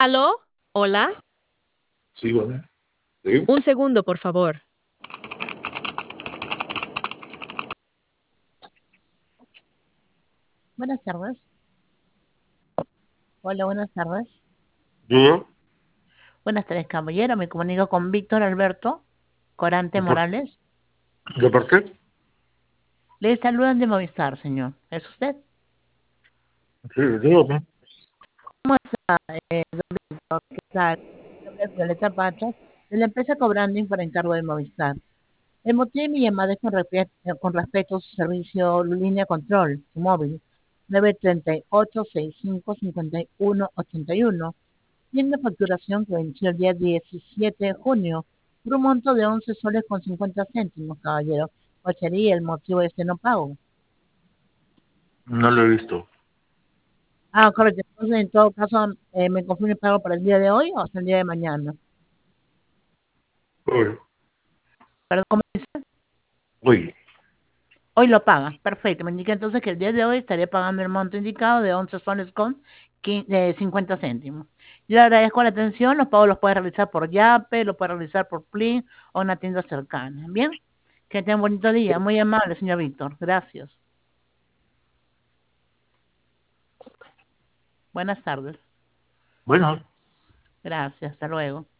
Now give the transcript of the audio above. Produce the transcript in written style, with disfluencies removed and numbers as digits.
¿Aló? Hola. Sí, bueno. Sí. Un segundo, por favor. Buenas tardes. Hola, buenas tardes. Yo, Buenas tardes, caballero. Me comunico con Víctor Alberto Corante ¿de por, Morales. de por qué? Le saludan de Movistar, señor. ¿Es usted? Sí, dígame. ¿Qué tal? Mi nombre es Violeta Pachas, de la empresa Cobranding para encargo de Movistar. El motivo de mi llamada es con respecto a su servicio línea control, su móvil, 938-65-51-81, y una facturación que venció el día 17 de junio por un monto de 11 soles con 50 céntimos, caballero. ¿Cuál sería el motivo de este no pago? No lo he visto. Ah, correcto. Entonces, en todo caso, ¿me confirma el pago para el día de hoy o hasta el día de mañana? Oye, Perdón, ¿cómo dice? oye, Hoy lo paga. Perfecto. Me indica entonces que el día de hoy estaría pagando el monto indicado de 11 soles con 50 céntimos. Yo le agradezco la atención. Los pagos los puede realizar por Yape, lo puede realizar por Plin o una tienda cercana. Bien. Que tenga un bonito día. Muy amable, señor Víctor. Gracias. Buenas tardes. bueno. Gracias. Hasta luego.